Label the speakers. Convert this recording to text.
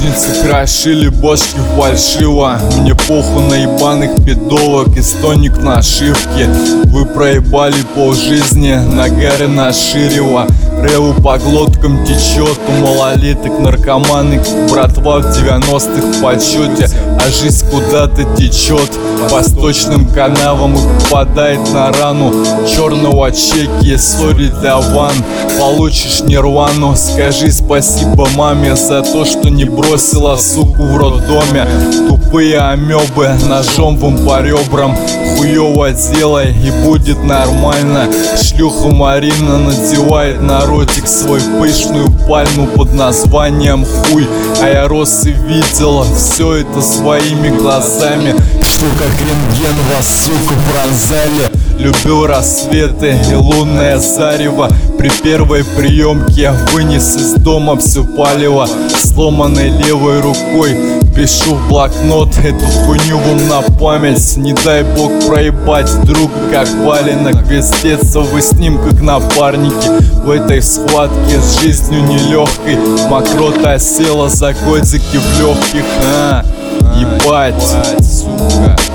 Speaker 1: Ножницы крошили бошки фальшиво. Мне похуй на ебаных пидолок и стоник нашивки. Вы проебали полжизни, нагары наширево. Реву по глоткам течет у малолеток наркоманы. Братва в 90-х в почете, а жизнь куда-то течет по сточным канавам и попадает на рану черного чеки. Сори для ван, получишь нирвану. Скажи спасибо маме за то, что не бросила суку в роддоме. Тупые амебы ножом вам по ребрам. Хуёво делай и будет нормально. Шлюха Марина надевает на ротик свой пышную пальму под названием хуй. А я рос и видел все это своими глазами. Что как рентген вас, сука, пронзали. Любил рассветы и лунное зарево. При первой приемке вынес из дома все палево. Сломанной левой рукой пишу в блокнот эту хуйню вам на память. Не дай бог проебать друга как валенок. Вездеться вы с ним как напарники. В этой схватке с жизнью нелегкой мокрота осела за годики в легких. Ебать, сука.